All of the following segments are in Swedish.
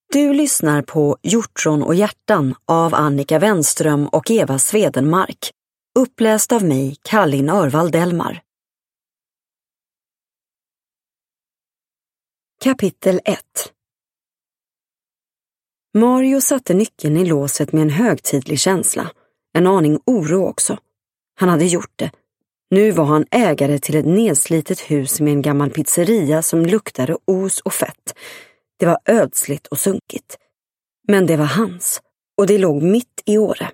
Du lyssnar på Hjortron och hjärtan av Annika Wenström och Eva Svedenmark. Uppläst av mig, Kallin Örvald Delmar. Kapitel 1. Mario satte nyckeln i låset med en högtidlig känsla. En aning oro också. Han hade gjort det. Nu var han ägare till ett nedslitet hus med en gammal pizzeria som luktade os och fett. Det var ödsligt och sunkigt. Men det var hans, och det låg mitt i Åre.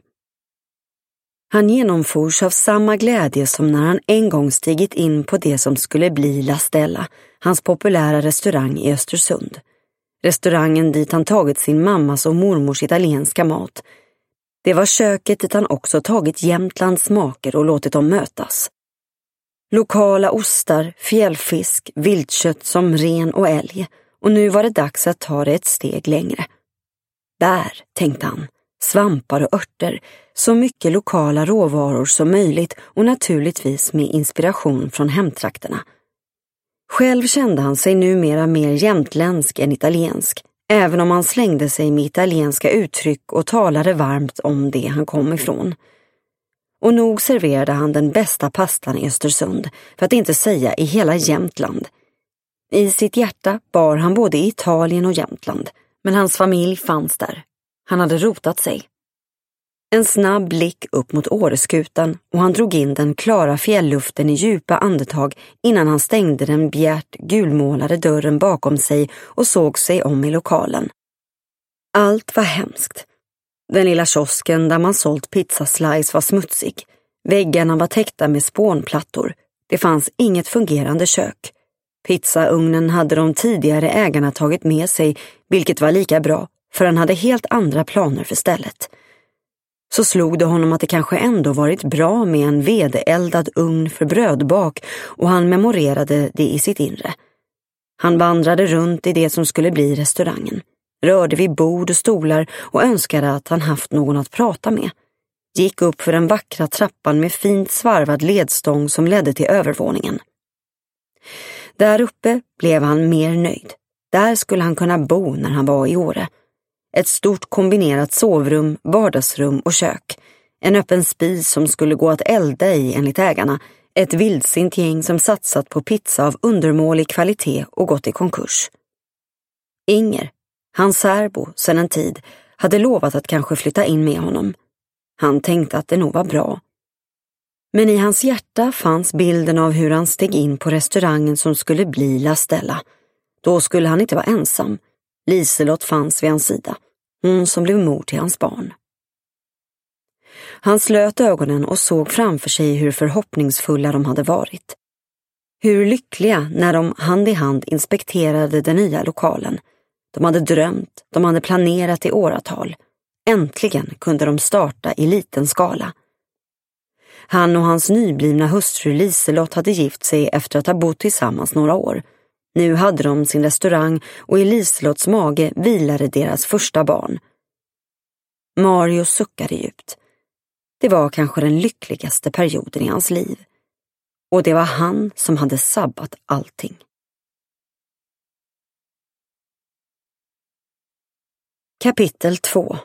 Han genomfors av samma glädje som när han en gång stigit in på det som skulle bli La Stella, hans populära restaurang i Östersund. Restaurangen dit han tagit sin mammas och mormors italienska mat. Det var köket dit han också tagit Jämtlands smaker och låtit dem mötas. Lokala ostar, fjällfisk, viltkött som ren och älg. Och nu var det dags att ta det ett steg längre. Där, tänkte han, svampar och örter, så mycket lokala råvaror som möjligt och naturligtvis med inspiration från hemtrakterna. Själv kände han sig numera mer jämtländsk än italiensk, även om han slängde sig med italienska uttryck och talade varmt om det han kom ifrån. Och nog serverade han den bästa pastan i Östersund, för att inte säga i hela Jämtland. I sitt hjärta bar han både Italien och Jämtland, men hans familj fanns där. Han hade rotat sig. En snabb blick upp mot Åreskutan och han drog in den klara fjällluften i djupa andetag innan han stängde den bjärt gulmålade dörren bakom sig och såg sig om i lokalen. Allt var hemskt. Den lilla kiosken där man sålt pizzaslice var smutsig. Väggarna var täckta med spånplattor. Det fanns inget fungerande kök. Pizzaugnen hade de tidigare ägarna tagit med sig, vilket var lika bra, för han hade helt andra planer för stället. Så slog det honom att det kanske ändå varit bra med en vedeeldad ugn för brödbak och han memorerade det i sitt inre. Han vandrade runt i det som skulle bli restaurangen, rörde vid bord och stolar och önskade att han haft någon att prata med. Gick upp för den vackra trappan med fint svarvad ledstång som ledde till övervåningen. Där uppe blev han mer nöjd. Där skulle han kunna bo när han var i Åre. Ett stort kombinerat sovrum, vardagsrum och kök. En öppen spis som skulle gå att elda i enligt ägarna. Ett vildsint gäng som satsat på pizza av undermålig kvalitet och gått i konkurs. Inger, hans särbo sedan en tid, hade lovat att kanske flytta in med honom. Han tänkte att det nog var bra. Men i hans hjärta fanns bilden av hur han steg in på restaurangen som skulle bli La Stella. Då skulle han inte vara ensam. Liselott fanns vid hans sida. Hon som blev mor till hans barn. Han slöt ögonen och såg framför sig hur förhoppningsfulla de hade varit. Hur lyckliga när de hand i hand inspekterade den nya lokalen. De hade drömt, de hade planerat i åratal. Äntligen kunde de starta i liten skala. Han och hans nyblivna hustru Liselott hade gift sig efter att ha bott tillsammans några år. Nu hade de sin restaurang och i Liselotts mage vilade deras första barn. Mario suckade djupt. Det var kanske den lyckligaste perioden i hans liv. Och det var han som hade sabbat allting. Kapitel 2.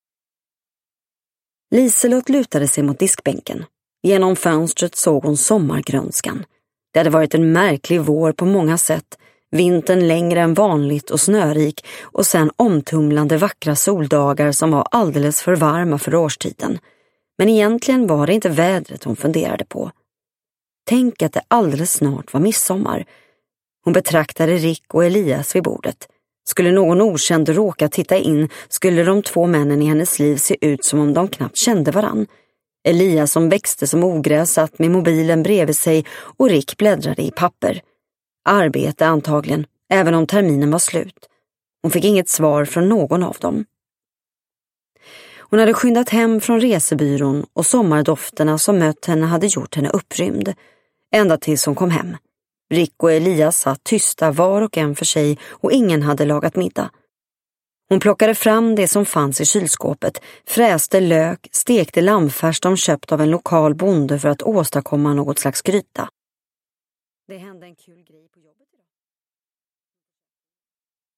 Liselott lutade sig mot diskbänken. Genom fönstret såg hon sommargrönskan. Det hade varit en märklig vår på många sätt. Vintern längre än vanligt och snörik och sen omtumlande vackra soldagar som var alldeles för varma för årstiden. Men egentligen var det inte vädret hon funderade på. Tänk att det alldeles snart var midsommar. Hon betraktade Rick och Elias vid bordet. Skulle någon okänd råka titta in skulle de två männen i hennes liv se ut som om de knappt kände varann. Elias som växte som ogräs satt med mobilen bredvid sig och Rick bläddrade i papper. Arbete antagligen, även om terminen var slut. Hon fick inget svar från någon av dem. Hon hade skyndat hem från resebyrån och sommardofterna som mött henne hade gjort henne upprymd. Ända tills hon kom hem. Rick och Elias satt tysta var och en för sig och ingen hade lagat middag. Hon plockade fram det som fanns i kylskåpet, fräste lök, stekte lammfärs de köpt av en lokal bonde för att åstadkomma något slags gryta. Det hände en kul grej.